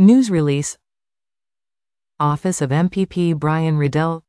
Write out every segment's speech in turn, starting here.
News release. Office of MPP Brian Riddell.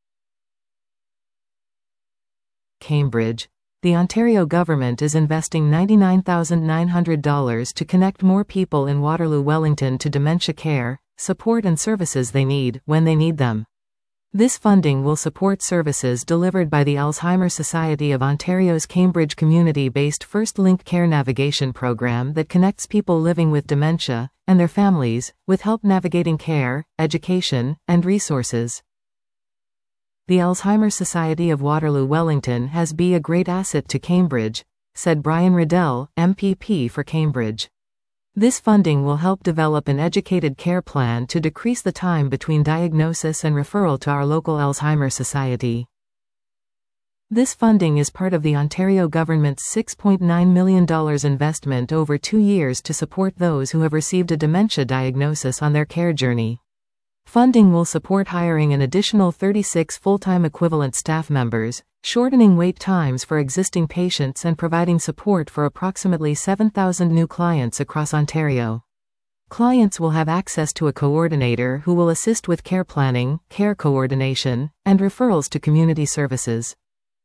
Cambridge. The Ontario government is investing $99,900 to connect more people in Waterloo Wellington to dementia care, support and services they need, when they need them. This funding will support services delivered by the Alzheimer's Society of Ontario's Cambridge community-based First Link Care Navigation program that connects people living with dementia, and their families, with help navigating care, education, and resources. The Alzheimer's Society of Waterloo Wellington has been a great asset to Cambridge, said Brian Riddell, MPP for Cambridge. This funding will help develop an educated care plan to decrease the time between diagnosis and referral to our local Alzheimer's Society. This funding is part of the Ontario government's $6.9 million investment over 2 years to support those who have received a dementia diagnosis on their care journey. Funding will support hiring an additional 36 full-time equivalent staff members, shortening wait times for existing patients and providing support for approximately 7,000 new clients across Ontario. Clients will have access to a coordinator who will assist with care planning, care coordination, and referrals to community services.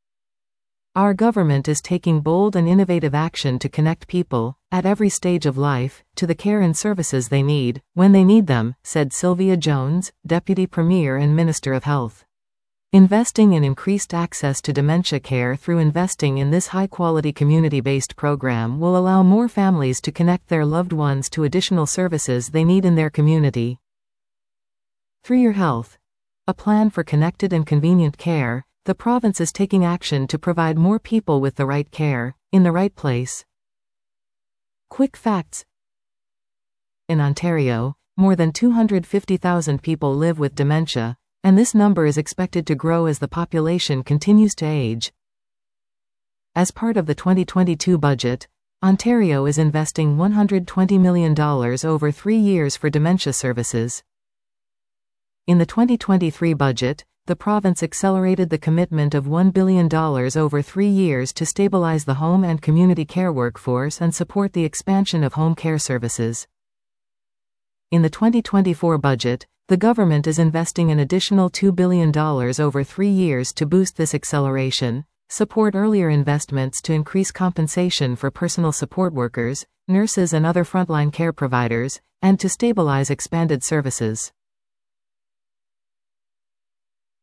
Our government is taking bold and innovative action to connect people, at every stage of life, to the care and services they need, when they need them, said Sylvia Jones, Deputy Premier and Minister of Health. Investing in increased access to dementia care through investing in this high-quality community-based program will allow more families to connect their loved ones to additional services they need in their community. Through Your Health, a plan for connected and convenient care, the province is taking action to provide more people with the right care, in the right place. Quick facts. In Ontario, more than 250,000 people live with dementia, and this number is expected to grow as the population continues to age. As part of the 2022 budget, Ontario is investing $120 million over 3 years for dementia services. In the 2023 budget, the province accelerated the commitment of $1 billion over 3 years to stabilize the home and community care workforce and support the expansion of home care services. In the 2024 budget, the government is investing an additional $2 billion over 3 years to boost this acceleration, support earlier investments to increase compensation for personal support workers, nurses and other frontline care providers, and to stabilize expanded services.